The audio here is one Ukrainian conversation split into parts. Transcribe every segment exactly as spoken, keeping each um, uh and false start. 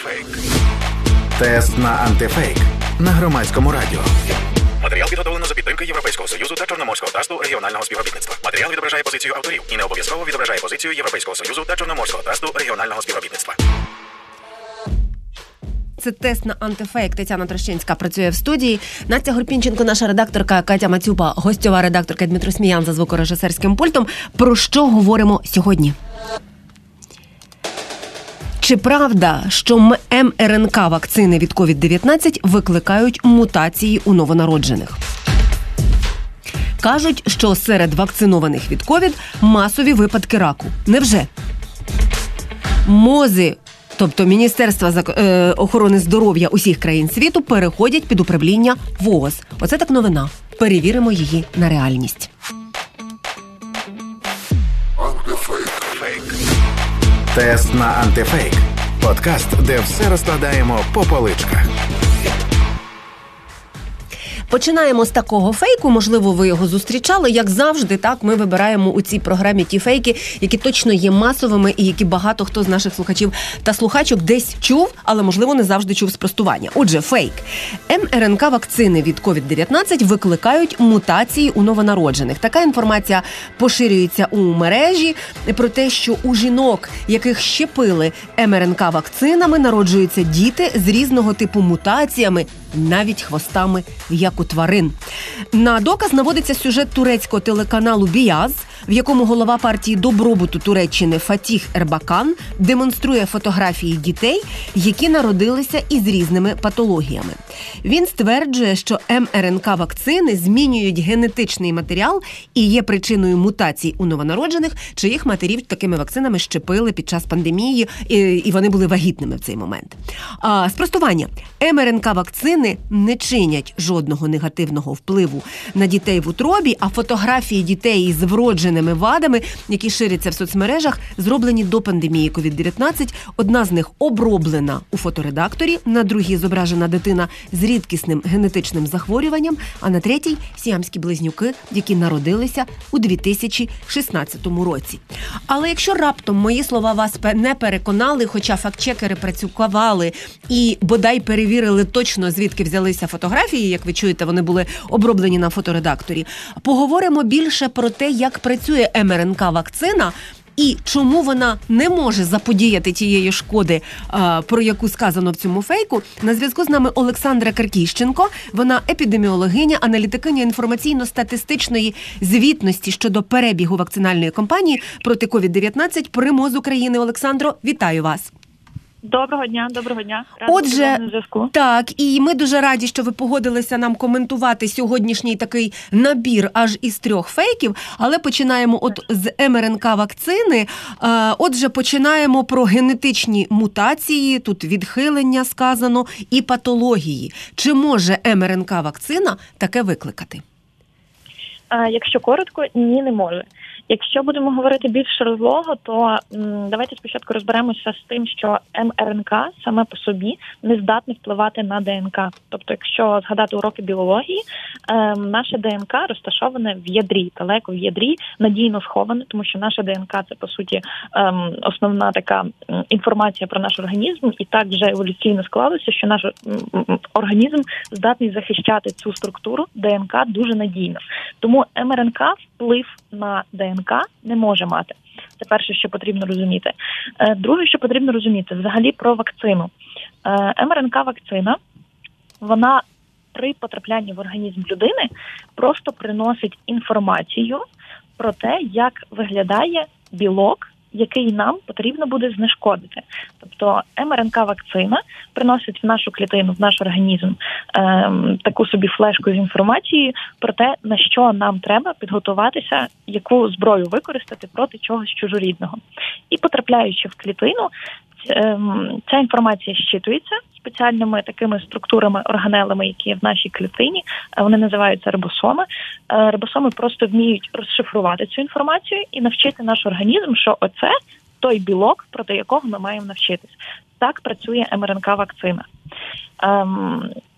Антифейк. Тест на антифейк на Громадському радіо. Матеріал підготовлено за підтримки Європейського Союзу та Чорноморського трасту регіонального співробітництва. Матеріал відображає позицію авторів і не обов'язково відображає позицію Європейського Союзу та Чорноморського трасту регіонального співробітництва. Це тест на антифейк. Тетяна Трощинська працює в студії. Настя Горпінченко, наша редакторка, Катя Мацюпа, гостьова редакторка, Дмитро Сміян за звукорежисерським пультом. Про що говоримо сьогодні? Чи правда, що ем ер ен ка вакцини від ковід дев'ятнадцять викликають мутації у новонароджених? Кажуть, що серед вакцинованих від ковід масові випадки раку. Невже? МОЗи, тобто Міністерства охорони здоров'я усіх країн світу, переходять під управління ВООЗ. Оце так новина. Перевіримо її на реальність. Тест на антифейк. Подкаст, де все розкладаємо по поличках. Починаємо з такого фейку, можливо, ви його зустрічали. Як завжди, так, ми вибираємо у цій програмі ті фейки, які точно є масовими і які багато хто з наших слухачів та слухачок десь чув, але, можливо, не завжди чув спростування. Отже, фейк. ем ер ен ка вакцини від ковід дев'ятнадцять викликають мутації у новонароджених. Така інформація поширюється у мережі про те, що у жінок, яких щепили ем ер ен ка вакцинами, народжуються діти з різного типу мутаціями, навіть хвостами, як у тварин. На доказ наводиться сюжет турецького телеканалу «Біяз», в якому голова партії добробуту Туреччини Фатіх Ербакан демонструє фотографії дітей, які народилися із різними патологіями. Він стверджує, що ем ер ен ка вакцини змінюють генетичний матеріал і є причиною мутацій у новонароджених, чиїх матерів такими вакцинами щепили під час пандемії, і вони були вагітними в цей момент. А, спростування. ем ер ен ка вакцини не чинять жодного негативного впливу на дітей в утробі, а фотографії дітей із вродженими вадами, які ширяться в соцмережах, зроблені до пандемії ковід дев'ятнадцять. Одна з них оброблена у фоторедакторі, на другій зображена дитина з рідкісним генетичним захворюванням, а на третій – сіамські близнюки, які народилися у дві тисячі шістнадцятому році. Але якщо раптом мої слова вас не переконали, хоча фактчекери працювали і бодай перевірили точно, звідки взялися фотографії, як ви чуєте, вони були оброблені на фоторедакторі, поговоримо більше про те, як працює ем ер ен ка вакцина і чому вона не може заподіяти тієї шкоди, про яку сказано в цьому фейку. На зв'язку з нами Олександра Каркіщенко. Вона епідеміологиня, аналітикиня інформаційно-статистичної звітності щодо перебігу вакцинальної кампанії проти ковід дев'ятнадцять при МОЗ України. Олександро, вітаю вас. Доброго дня, доброго дня. Рада Отже, так, і ми дуже раді, що ви погодилися нам коментувати сьогоднішній такий набір аж із трьох фейків, але починаємо от з ем ер ен ка вакцини. Отже, починаємо про генетичні мутації, тут відхилення сказано, і патології. Чи може ем ер ен ка вакцина таке викликати? Якщо коротко, ні, не може. Якщо будемо говорити більш розлого, то м, давайте спочатку розберемося з тим, що ем ер ен ка саме по собі не здатне впливати на де ен ка. Тобто, якщо згадати уроки біології, е, наше де ен ка розташоване в ядрі, далеко в ядрі, надійно сховане, тому що наша де ен ка – це, по суті, е, основна така інформація про наш організм, і так вже еволюційно склалося, що наш м, організм здатний захищати цю структуру де ен ка дуже надійно. Тому ем ер ен ка вплив на де ен ка не може мати. Це перше, що потрібно розуміти. Друге, що потрібно розуміти, взагалі про вакцину. ем ер ен ка вакцина, вона при потраплянні в організм людини просто приносить інформацію про те, як виглядає білок, який нам потрібно буде знешкодити. Тобто ем ер ен ка вакцина приносить в нашу клітину, в наш організм ем, таку собі флешку з інформацією про те, на що нам треба підготуватися, яку зброю використати проти чогось чужорідного. І потрапляючи в клітину, ця інформація щитується спеціальними такими структурами, органелами, які є в нашій клітині. Вони називаються рибосоми. Рибосоми просто вміють розшифрувати цю інформацію і навчити наш організм, що оце той білок, проти якого ми маємо навчитись. Так працює ем ер ен ка вакцина. Ем,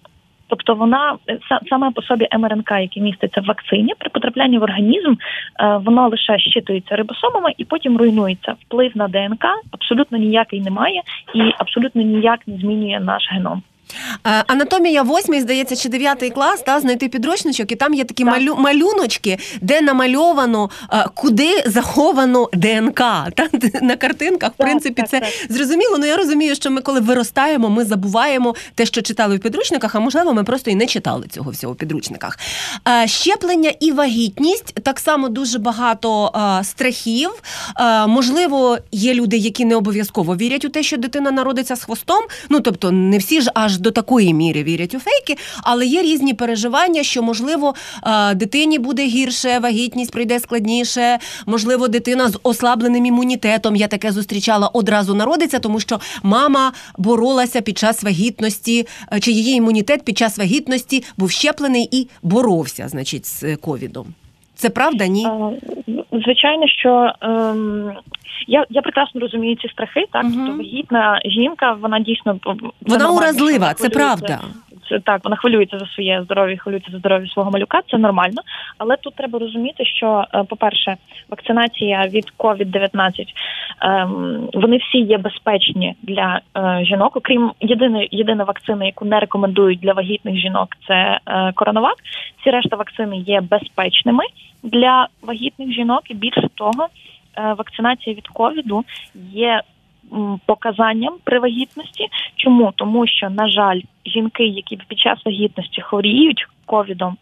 Тобто вона, саме по собі ем ер ен ка, який міститься в вакцині, при потрапленні в організм, воно лише щитується рибосомами і потім руйнується. Вплив на де ен ка абсолютно ніякий немає і абсолютно ніяк не змінює наш геном. Анатомія восьмий, здається, чи дев'ятий клас, та, знайти підручничок, і там є такі малю, малюночки, де намальовано, куди заховано де ен ка. Та, на картинках, в так, принципі, так, це так. Зрозуміло. Ну, я розумію, що ми, коли виростаємо, ми забуваємо те, що читали в підручниках, а, можливо, ми просто і не читали цього всього в підручниках. Щеплення і вагітність, так само дуже багато страхів. Можливо, є люди, які не обов'язково вірять у те, що дитина народиться з хвостом. Ну, тобто, не всі ж аж до такої міри вірять у фейки, але є різні переживання, що, можливо, дитині буде гірше, вагітність пройде складніше, можливо, дитина з ослабленим імунітетом, я таке зустрічала, одразу народиться, тому що мама боролася під час вагітності, чи її імунітет під час вагітності був щеплений і боровся, значить, з ковідом. Це правда, ні? Звичайно, що ем, я, я прекрасно розумію ці страхи, так, угу. Тобто вагітна жінка, вона дійсно... Вона уразлива, це правда. Так, вона хвилюється за своє здоров'я, хвилюється за здоров'я свого малюка, це нормально. Але тут треба розуміти, що, по-перше, вакцинація від ковід дев'ятнадцять, вони всі є безпечні для жінок. Окрім єдиної єдиної вакцини, яку не рекомендують для вагітних жінок, це Коронавак. Всі решта вакцини є безпечними для вагітних жінок. І більше того, вакцинація від ковіду є показанням при вагітності. Чому? Тому що, на жаль, жінки, які під час вагітності хворіють ковідом,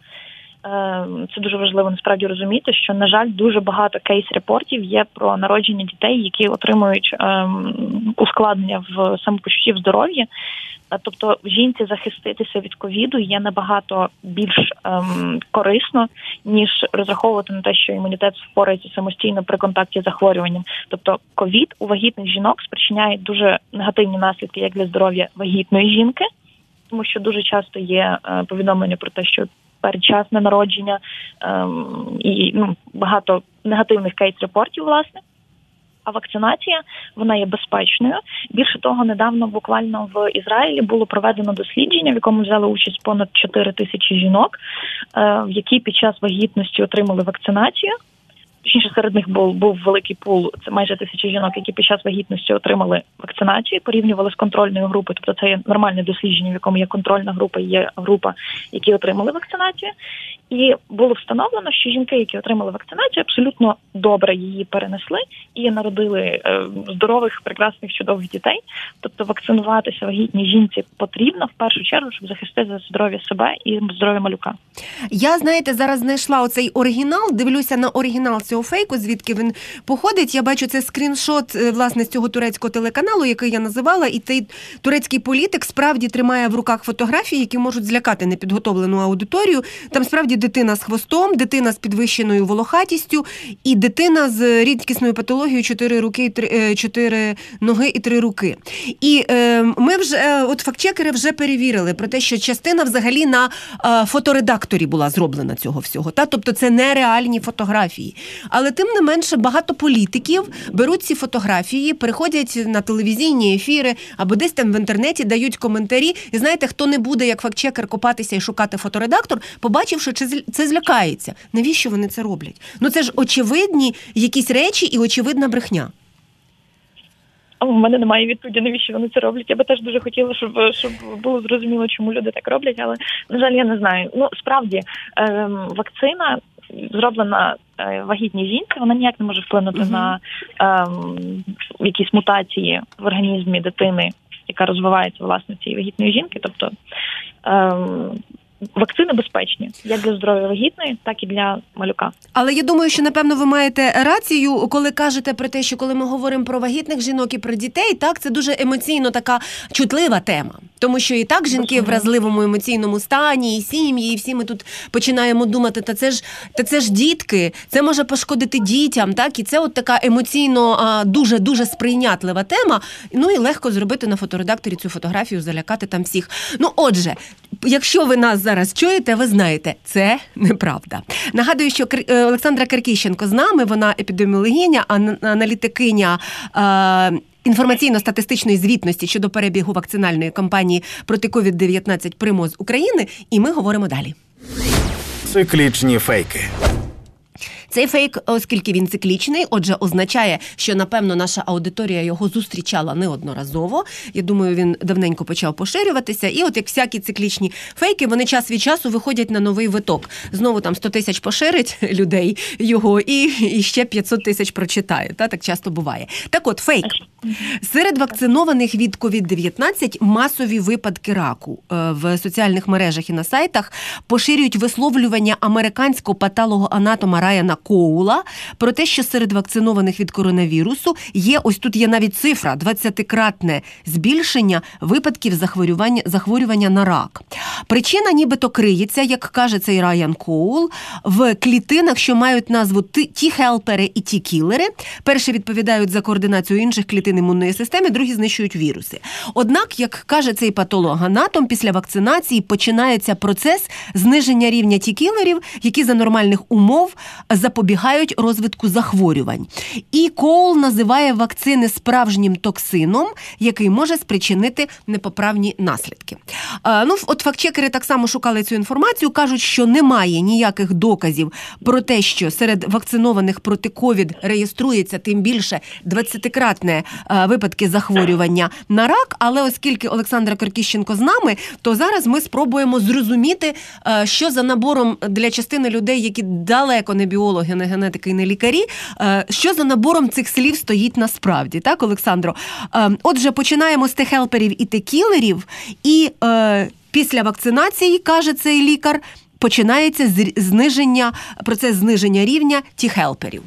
це дуже важливо насправді розуміти, що, на жаль, дуже багато кейс-репортів є про народження дітей, які отримують ускладнення в самопочутті, в здоров'ї. Тобто жінці захиститися від ковіду є набагато більш ем, корисно, ніж розраховувати на те, що імунітет впорається самостійно при контакті з захворюванням. Тобто ковід у вагітних жінок спричиняє дуже негативні наслідки як для здоров'я вагітної жінки, тому що дуже часто є е, повідомлення про те, що передчасне народження ем, і ну, багато негативних кейс-репортів, власне. А вакцинація, вона є безпечною. Більше того, недавно буквально в Ізраїлі було проведено дослідження, в якому взяли участь понад чотири тисячі жінок, які під час вагітності отримали вакцинацію. Точніше, серед них був, був великий пул, це майже тисячі жінок, які під час вагітності отримали вакцинацію, порівнювали з контрольною групою. Тобто це є нормальне дослідження, в якому є контрольна група і є група, які отримали вакцинацію. І було встановлено, що жінки, які отримали вакцинацію, абсолютно добре її перенесли і народили е, здорових, прекрасних, чудових дітей. Тобто вакцинуватися вагітній жінці потрібно в першу чергу, щоб захистити здоров'я себе і здоров'я малюка. Я, знаєте, зараз знайшла оцей оригінал, дивлюся на оригінал цього фейку, звідки він походить. Я бачу, це скріншот, власне, з цього турецького телеканалу, який я називала, і цей турецький політик справді тримає в руках фотографії, які можуть злякати непідготовлену аудиторію. Там справді дитина з хвостом, дитина з підвищеною волохатістю і дитина з рідкісною патологією чотири руки, чотири ноги і три руки. І е, ми вже, от фактчекери вже перевірили про те, що частина взагалі на е, фоторедакторі була зроблена цього всього. Та? Тобто це нереальні фотографії. Але тим не менше багато політиків беруть ці фотографії, переходять на телевізійні ефіри або десь там в інтернеті дають коментарі. І знаєте, хто не буде як фактчекер копатися і шукати фоторедактор, побачивши, чи це злякається. Навіщо вони це роблять? Ну це ж очевидні якісь речі і очевидна брехня. У мене немає відповіді, навіщо вони це роблять. Я би теж дуже хотіла, щоб, щоб було зрозуміло, чому люди так роблять, але, на жаль, я не знаю. Ну, справді, ем, вакцина, зроблена е, вагітній жінці, вона ніяк не може вплинути uh-huh. на ем, якісь мутації в організмі дитини, яка розвивається, власне, цієї вагітної жінки. Тобто, ем, вакцини безпечні, як для здоров'я вагітної, так і для малюка. Але я думаю, що, напевно, ви маєте рацію, коли кажете про те, що коли ми говоримо про вагітних жінок і про дітей, так, це дуже емоційно така чутлива тема. Тому що і так жінки в вразливому емоційному стані, і сім'ї, і всі ми тут починаємо думати, та це ж, та це ж дітки, це може пошкодити дітям, так, і це от така емоційно дуже-дуже сприйнятлива тема, ну і легко зробити на фоторедакторі цю фотографію, залякати там всіх. Ну, отже, якщо ви нас зараз чуєте, ви знаєте, це неправда. Нагадую, що Олександра Киркищенко з нами, вона епідеміологиня, аналітикиня інформаційно-статистичної звітності щодо перебігу вакцинальної кампанії проти ковід дев'ятнадцять при МОЗ України, і ми говоримо далі. Циклічні фейки. Цей фейк, оскільки він циклічний, отже, означає, що, напевно, наша аудиторія його зустрічала неодноразово. Я думаю, він давненько почав поширюватися. І от як всякі циклічні фейки, вони час від часу виходять на новий виток. Знову там сто тисяч поширить людей його, і, і ще п'ятсот тисяч прочитає. Та, так часто буває. Так от, фейк. Серед вакцинованих від ковід дев'ятнадцять масові випадки раку. В соціальних мережах і на сайтах поширюють висловлювання американського патологоанатома Райана Коула про те, що серед вакцинованих від коронавірусу є, ось тут є навіть цифра, двадцятикратне збільшення випадків захворювання, захворювання на рак. Причина нібито криється, як каже цей Райан Коул, в клітинах, що мають назву Ті-хелпери і Ті-кілери. Перші відповідають за координацію інших клітин імунної системи, другі знищують віруси. Однак, як каже цей патологоанатом, після вакцинації починається процес зниження рівня Ті-кілерів, які за нормальних умов запобігають розвитку захворювань. І Коул називає вакцини справжнім токсином, який може спричинити непоправні наслідки. А, ну, от фактчекери так само шукали цю інформацію, кажуть, що немає ніяких доказів про те, що серед вакцинованих проти ковід реєструється тим більше двадцятикратне а, випадки захворювання на рак, але оскільки Олександра Киркіщенко з нами, то зараз ми спробуємо зрозуміти, а, що за набором для частини людей, які далеко не біологи, не генетики і не лікарі, що за набором цих слів стоїть насправді, так, Олександро? Отже, починаємо з Ті-хелперів і Ті-кілерів, і е, після вакцинації, каже цей лікар, починається зниження, процес зниження рівня Ті-хелперів.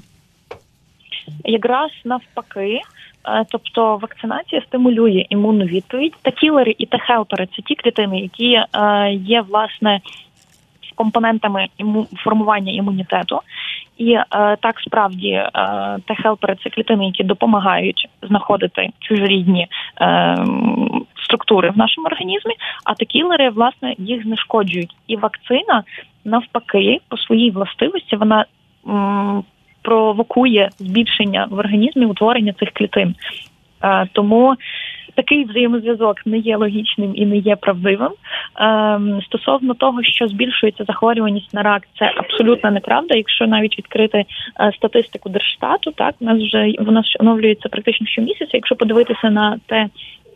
Якраз навпаки. Тобто вакцинація стимулює імунну відповідь. Ті-кілери і Ті-хелпери – це ті клітини, які е, є, власне, компонентами іму... формування імунітету. І е, так, справді, е, Ті-хелпери – це клітини, які допомагають знаходити чужорідні е, структури в нашому організмі, а Ті-кілери, власне, їх знешкоджують. І вакцина, навпаки, по своїй властивості, вона м, провокує збільшення в організмі утворення цих клітин. Е, тому такий взаємозв'язок не є логічним і не є правдивим. Ем, стосовно того, що збільшується захворюваність на рак, це абсолютно неправда. Якщо навіть відкрити е, статистику Держстату, так, у нас вже вона оновлюється практично щомісяця. Якщо подивитися на те, е,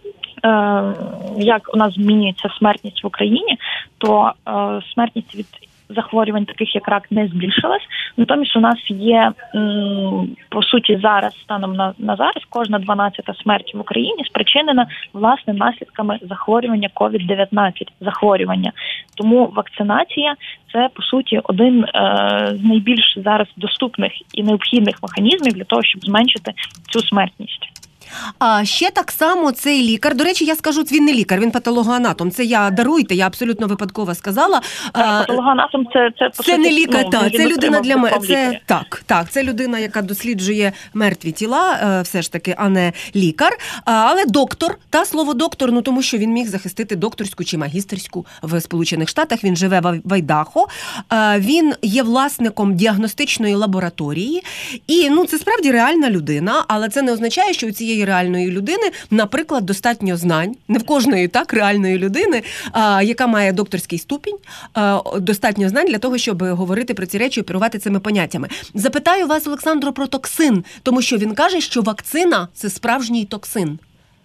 як у нас змінюється смертність в Україні, то е, смертність від захворювань, таких як рак, не збільшилась. Натомість у нас є, по суті, зараз, станом на, на зараз, кожна дванадцята смерть в Україні спричинена, власне, наслідками захворювання ковід дев'ятнадцять, захворювання. Тому вакцинація – це, по суті, один е, з найбільш зараз доступних і необхідних механізмів для того, щоб зменшити цю смертність. А ще так само цей лікар, до речі, я скажу, він не лікар, він патологоанатом. Це я, даруйте, я абсолютно випадково сказала. Патологоанатом це, це, по це суті, не лікар, ну, так, це людина для мене. Це, так, так, це людина, яка досліджує мертві тіла, все ж таки, а не лікар. Але доктор, та слово доктор, ну тому що він міг захистити докторську чи магістерську в Сполучених Штатах, він живе в Айдахо, він є власником діагностичної лабораторії, і ну це справді реальна людина, але це не означає, що у цієї реальної людини, наприклад, достатньо знань, не в кожної так реальної людини, а, яка має докторський ступінь, а, достатньо знань для того, щоб говорити про ці речі, оперувати цими поняттями. Запитаю вас, Олександро, про токсин, тому що він каже, що вакцина – це справжній токсин.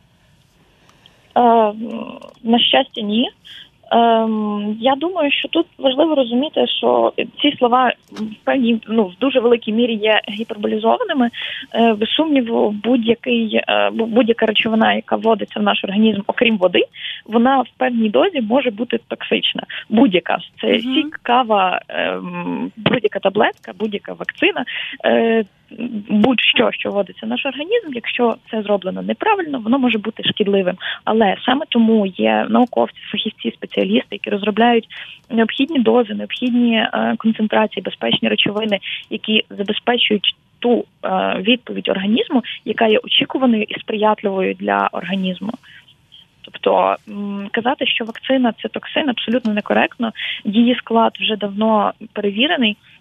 Е, на щастя, ні. Ем, я думаю, що тут важливо розуміти, що ці слова в певній, ну, в дуже великій мірі є гіперболізованими. Е, без сумніву, будь-який, е, будь-яка речовина, яка вводиться в наш організм, окрім води, вона в певній дозі може бути токсична. Будь-яка. Це mm-hmm. сік, кава, е, будь-яка таблетка, будь-яка вакцина, е, будь-що, що вводиться в наш організм, якщо це зроблено неправильно, воно може бути шкідливим. Але саме тому є науковці, фахівці, спеціалісти, які розробляють необхідні дози, необхідні е, концентрації, безпечні речовини, які забезпечують ту е, відповідь організму, яка є очікуваною і сприятливою для організму. Тобто м, казати, що вакцина – це токсин, абсолютно некоректно. Її склад вже давно перевірений.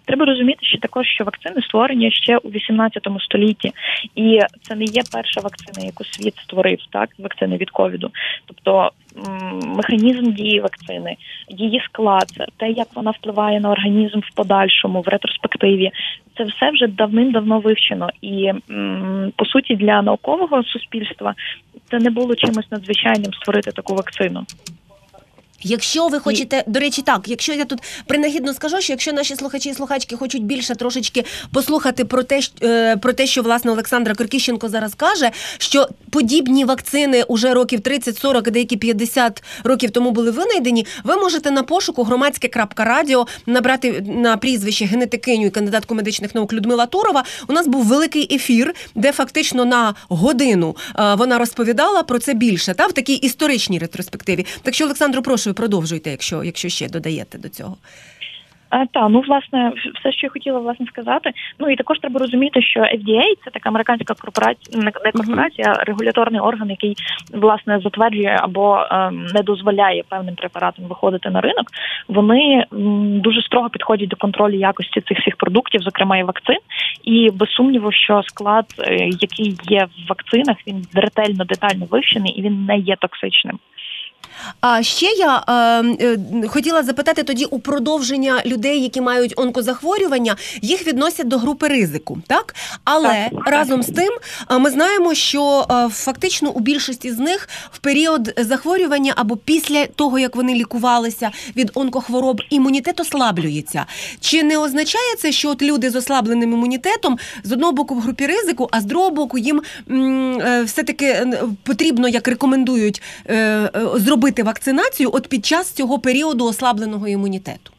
Треба розуміти, що також, що вакцини створені ще у вісімнадцятому столітті, і це не є перша вакцина, яку світ створив, так, вакцини від ковіду. Тобто механізм дії вакцини, її склад, те, як вона впливає на організм в подальшому, в ретроспективі, це все вже давним-давно вивчено. І, по суті, для наукового суспільства це не було чимось надзвичайним створити таку вакцину. Якщо ви хочете, до речі, так, якщо я тут принагідно скажу, що якщо наші слухачі і слухачки хочуть більше трошечки послухати про те, про те, що, власне, Олександра Киркіщенко зараз каже, що подібні вакцини уже років тридцять сорок, а деякі п'ятдесят років тому були винайдені, ви можете на пошуку громадське крапка радіо набрати на прізвище генетикиню і кандидатку медичних наук Людмила Турова. У нас був великий ефір, де фактично на годину вона розповідала про це більше, та, в такій історичній ретроспективі. Так що, Олександру, прошу, продовжуйте, якщо, якщо ще додаєте до цього. А, та, ну, власне, все, що я хотіла, власне, сказати. Ну, і також треба розуміти, що еф ді ей – це така американська корпорація, не корпорація, uh-huh. а регуляторний орган, який, власне, затверджує або ем, не дозволяє певним препаратам виходити на ринок. Вони м, дуже строго підходять до контролю якості цих всіх продуктів, зокрема і вакцин. І, без сумніву, що склад, е, який є в вакцинах, він ретельно, детально вивчений і він не є токсичним. А ще я е, е, хотіла запитати тоді у продовження людей, які мають онкозахворювання, їх відносять до групи ризику, так? Але так, разом з тим ми знаємо, що е, фактично у більшості з них в період захворювання або після того, як вони лікувалися від онкохвороб, імунітет ослаблюється. Чи не означає це, що от люди з ослабленим імунітетом з одного боку в групі ризику, а з другого боку їм м, е, все-таки потрібно, як рекомендують, е, е, зробити вакцинацію от під час цього періоду ослабленого імунітету?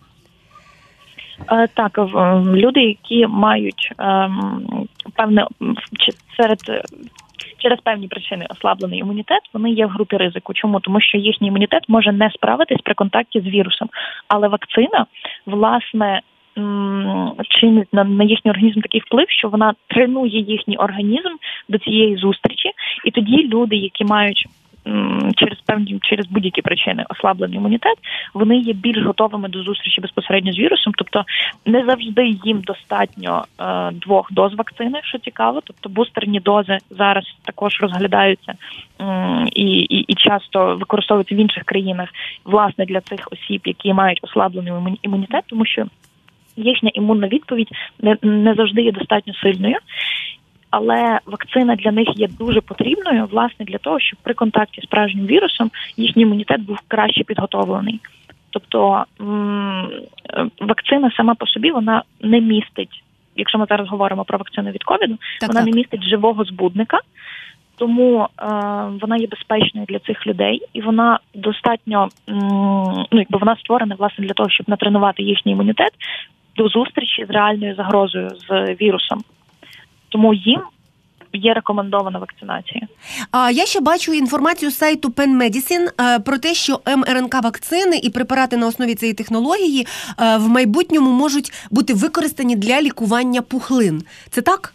Так, люди, які мають певне серед через певні причини ослаблений імунітет, вони є в групі ризику. Чому? Тому що їхній імунітет може не справитись при контакті з вірусом. Але вакцина, власне, чинить на, на їхній організм такий вплив, що вона тренує їхній організм до цієї зустрічі. І тоді люди, які мають через певні, через будь-які причини ослаблений імунітет, вони є більш готовими до зустрічі безпосередньо з вірусом. Тобто не завжди їм достатньо е, двох доз вакцини, що цікаво. Тобто бустерні дози зараз також розглядаються е, і, і, і часто використовуються в інших країнах, власне, для цих осіб, які мають ослаблений імунітет, тому що їхня імунна відповідь не, не завжди є достатньо сильною. Але вакцина для них є дуже потрібною, власне, для того, щоб при контакті з справжнім вірусом їхній імунітет був краще підготовлений. Тобто м- вакцина сама по собі, вона не містить, якщо ми зараз говоримо про вакцину від ковіду, так, вона так. не містить живого збудника, тому е- вона є безпечною для цих людей, і вона достатньо, м- ну, якби вона створена, власне, для того, щоб натренувати їхній імунітет до зустрічі з реальною загрозою, з вірусом. Тому їм є рекомендована вакцинація. А я ще бачу інформацію з сайту Penn Medicine про те, що ем ер ен ка-вакцини і препарати на основі цієї технології в майбутньому можуть бути використані для лікування пухлин. Це так?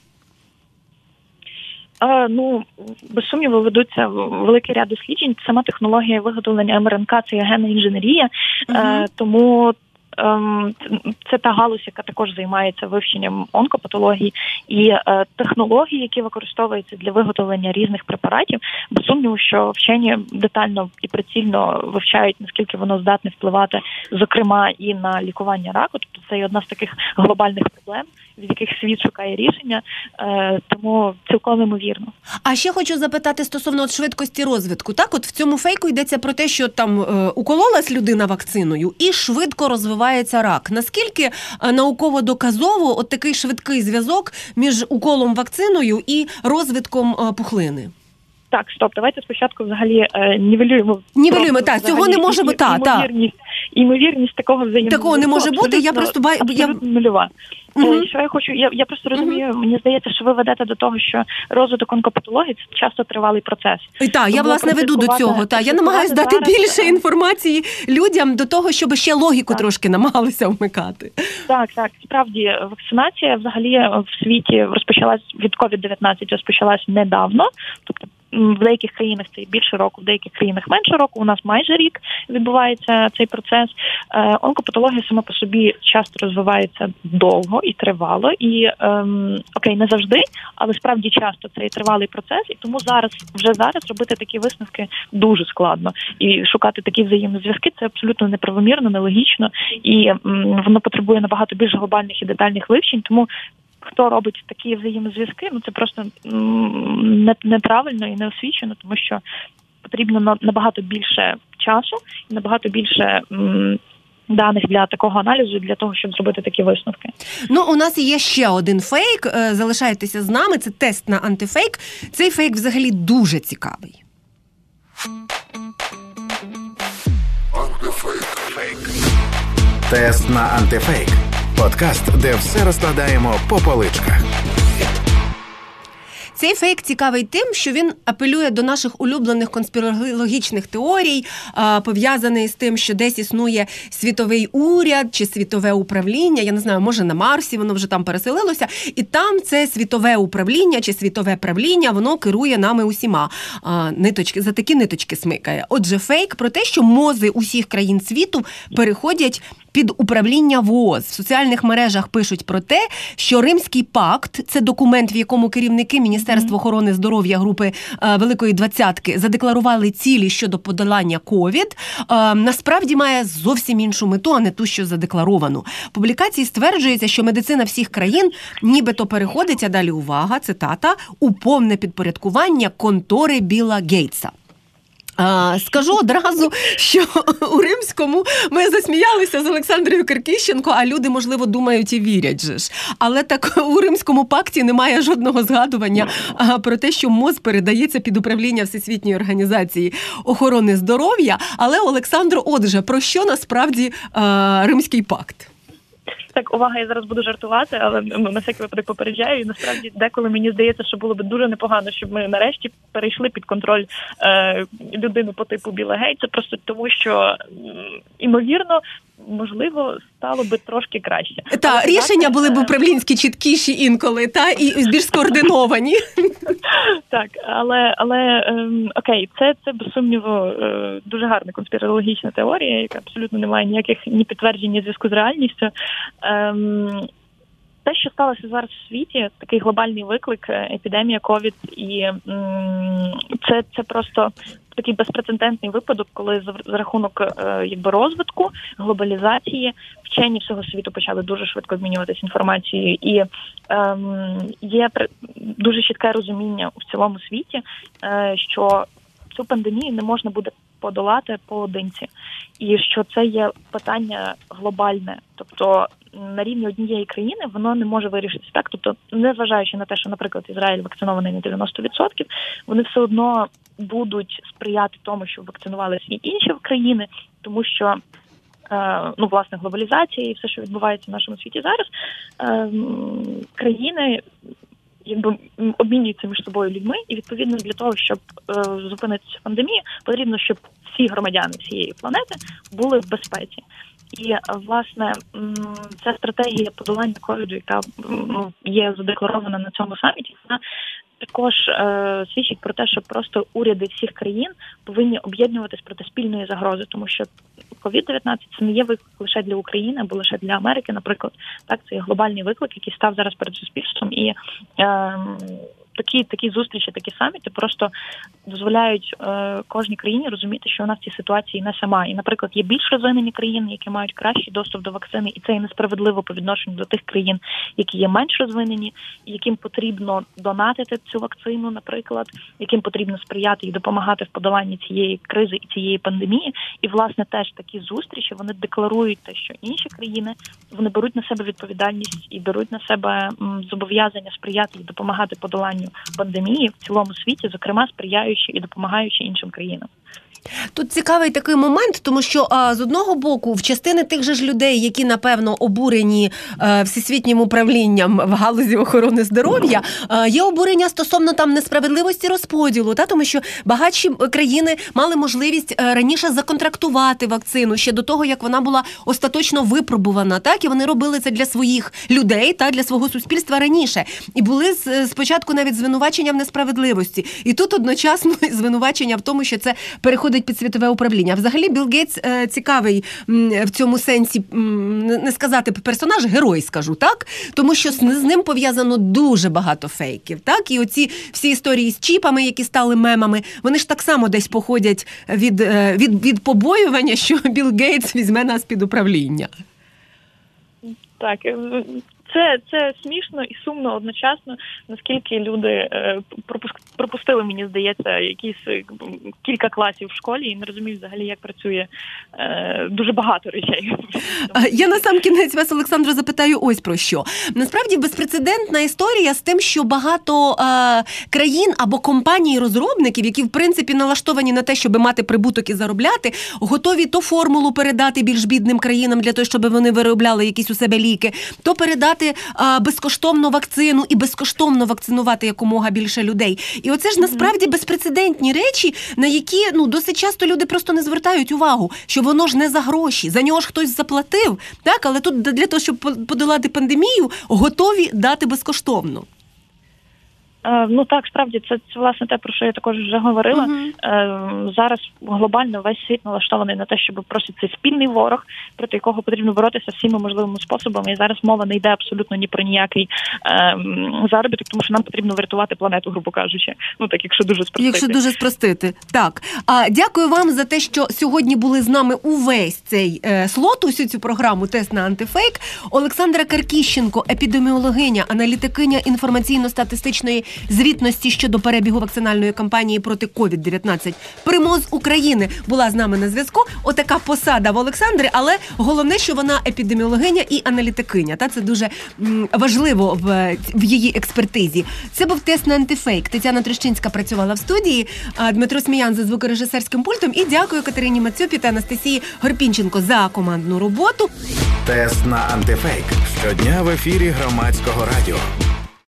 А, ну, без сумніву, ведуться великий ряд досліджень. Сама технологія виготовлення ем ер ен ка – це є генна інженерія, угу. е, тому це та галузь, яка також займається вивченням онкопатології, і е, технології, які використовуються для виготовлення різних препаратів, без сумніву, що вчені детально і прицільно вивчають, наскільки воно здатне впливати, зокрема, і на лікування раку. Тобто це є одна з таких глобальних проблем, від яких світ шукає рішення, е, тому цілком ймовірно. А ще хочу запитати стосовно от швидкості розвитку. Так, от в цьому фейку йдеться про те, що там е, укололась людина вакциною і швидко розвивається рак. Наскільки е, науково-доказово от такий швидкий зв'язок між уколом вакциною і розвитком е, пухлини? Так, стоп, давайте спочатку взагалі е, нівелюємо. Нівелюємо, так, цього не може бути, так, так. Імовірність такого взаємного. Такого не може бути, я просто... Абсолютно я... нульова. Угу. Що я хочу, я, я просто розумію, угу. мені здається, що ви ведете до того, що розвиток онкопатології – це часто тривалий процес. І так, я, власне, веду до цього. Та, я намагаюся дати зараз... більше інформації людям до того, щоб ще логіку так. трошки намагалися вмикати. Так, так. Справді, вакцинація взагалі в світі розпочалась від ковід дев'ятнадцять, розпочалась недавно, тобто в деяких країнах це більше року, в деяких країнах менше року. У нас майже рік відбувається цей процес. Е, онкопатологія сама по собі часто розвивається довго і тривало. І ем, окей, не завжди, але справді часто це і тривалий процес. І тому зараз, вже зараз робити такі висновки дуже складно. І шукати такі взаємні зв'язки – це абсолютно неправомірно, нелогічно. І м, воно потребує набагато більш глобальних і детальних вивчень. Тому хто робить такі взаємозв'язки, ну це просто м, неправильно і неосвічено, тому що потрібно набагато більше часу і набагато більше м, даних для такого аналізу, для того, щоб зробити такі висновки. Ну, у нас є ще один фейк, залишайтеся з нами, це тест на антифейк. Цей фейк взагалі дуже цікавий. Антифейк. Тест на антифейк. Подкаст, де все розкладаємо по поличках. Цей фейк цікавий тим, що він апелює до наших улюблених конспірологічних теорій, пов'язаний з тим, що десь існує світовий уряд чи світове управління, я не знаю, може на Марсі воно вже там переселилося, і там це світове управління чи світове правління, воно керує нами усіма. Ниточки, за такі ниточки смикає. Отже, фейк про те, що мози усіх країн світу переходять під управління ВООЗ. В соціальних мережах пишуть про те, що Римський пакт – це документ, в якому керівники Міністерства охорони здоров'я групи е, Великої Двадцятки задекларували цілі щодо подолання ковід, е, насправді має зовсім іншу мету, а не ту, що задекларовану. В публікації стверджується, що медицина всіх країн нібито переходить, а далі увага, цитата, у повне підпорядкування контори Білла Гейтса. А, скажу одразу, що у Римському ми засміялися з Олександрою Киркищенко, а люди, можливо, думають і вірять же ж. Але так у Римському пакті немає жодного згадування а, про те, що МОЗ передається під управління Всесвітньої організації охорони здоров'я. Але, Олександро, отже, про що насправді а, Римський пакт? Так, увага, я зараз буду жартувати, але на всякий випадок попереджаю. І насправді деколи мені здається, що було б дуже непогано, щоб ми нарешті перейшли під контроль е, людини по типу Білла Гейтса, просто тому що, імовірно, можливо, стало би трошки краще. Та, але, рішення були б управлінські чіткіші інколи, та, і більш скоординовані. Так, але, але ем, окей, це, це, без сумніву, е, дуже гарна конспірологічна теорія, яка абсолютно не має ніяких ні підтверджень, ні зв'язку з реальністю. Ем, те, що сталося зараз в світі, такий глобальний виклик, епідемія ковід, і м, це, це просто такий безпрецедентний випадок, коли за, за рахунок е, якби розвитку, глобалізації, вчені всього світу почали дуже швидко змінюватися інформацією, і ем, є дуже чітке розуміння в цілому світі, е, що цю пандемію не можна буде подолати поодинці, і що це є питання глобальне, тобто на рівні однієї країни воно не може вирішитися так. Тобто, незважаючи на те, що, наприклад, Ізраїль вакцинований на дев'яносто відсотків, вони все одно будуть сприяти тому, щоб вакцинувалися і інші країни, тому що е, ну, власне, глобалізація і все, що відбувається в нашому світі зараз, е, країни якби обмінюються між собою людьми, і відповідно для того, щоб е, зупинити цю пандемію, потрібно, щоб всі громадяни всієї планети були в безпеці. І, власне, ця стратегія подолання ковіду, яка ну, є задекларована на цьому саміті, вона також е, свідчить про те, що просто уряди всіх країн повинні об'єднуватись проти спільної загрози, тому що ковід дев'ятнадцять це не є виклик лише для України або лише для Америки, наприклад. Так, це є глобальний виклик, який став зараз перед суспільством, і е, такі, такі зустрічі, такі саміти просто дозволяють е, кожній країні розуміти, що вона в цій ситуації не сама. І, наприклад, є більш розвинені країни, які мають кращий доступ до вакцини, і це є несправедливо по відношенню до тих країн, які є менш розвинені, яким потрібно донатити цю вакцину, наприклад, яким потрібно сприяти і допомагати в подоланні цієї кризи і цієї пандемії. І, власне, теж такі зустрічі, вони декларують те, що інші країни, вони беруть на себе відповідальність і беруть на себе м, зобов'язання сприяти і допомагати подоланню пандемії в цілому світі, зокрема сприяючи і допомагаючи іншим країнам. Тут цікавий такий момент, тому що а, з одного боку в частини тих же ж людей, які, напевно, обурені а, всесвітнім управлінням в галузі охорони здоров'я, а, є обурення стосовно там несправедливості розподілу, та, тому що багатші країни мали можливість а, раніше законтрактувати вакцину ще до того, як вона була остаточно випробувана, так, і вони робили це для своїх людей, та, для свого суспільства раніше. І були спочатку навіть звинувачення в несправедливості. І тут одночасно звинувачення в тому, що це переходить під світове управління. Взагалі, Білл Гейтс е, цікавий м, в цьому сенсі, м, не сказати персонаж, герой, скажу, так? Тому що з, з ним пов'язано дуже багато фейків, так? І оці всі історії з чіпами, які стали мемами, вони ж так само десь походять від, е, від, від побоювання, що Білл Гейтс візьме нас під управління. Так, це, це смішно і сумно одночасно, наскільки люди е, пропустили, мені здається, якісь кілька класів в школі і не розуміють взагалі, як працює е, дуже багато речей. Я на сам кінець вас, Олександро, запитаю ось про що. Насправді безпрецедентна історія з тим, що багато е, країн або компаній-розробників, які в принципі налаштовані на те, щоб мати прибуток і заробляти, готові то формулу передати більш бідним країнам для того, щоб вони виробляли якісь у себе ліки, то передати а, безкоштовно вакцину і безкоштовно вакцинувати якомога більше людей. І оце ж насправді безпрецедентні речі, на які ну досить часто люди просто не звертають увагу, що воно ж не за гроші, за нього ж хтось заплатив, так? Але тут для того, щоб подолати пандемію, готові дати безкоштовно. Ну так, справді, це, це власне те, про що я також вже говорила. Uh-huh. Зараз глобально весь світ налаштований на те, щоб просто цей спільний ворог, проти якого потрібно боротися всіма можливими способами. І зараз мова не йде абсолютно ні про ніякий е, заробіток, тому що нам потрібно врятувати планету, грубо кажучи. Ну так, якщо дуже спростити. Якщо дуже спростити. Так. А дякую вам за те, що сьогодні були з нами увесь цей е, слот, усю цю програму «Тест на антифейк». Олександра Каркіщенко, епідеміологиня, аналітикиня інформаційно-статистичної звітності щодо перебігу вакцинальної кампанії проти ковід дев'ятнадцять «Примоз України» була з нами на зв'язку. Отака посада в Олександри, але головне, що вона епідеміологиня і аналітикиня. Та це дуже м, важливо в, в її експертизі. Це був тест на антифейк. Тетяна Трещинська працювала в студії, а Дмитро Сміян за звукорежисерським пультом. І дякую Катерині Мацьопі та Анастасії Горпінченко за командну роботу. Тест на антифейк. Щодня в ефірі Громадського радіо.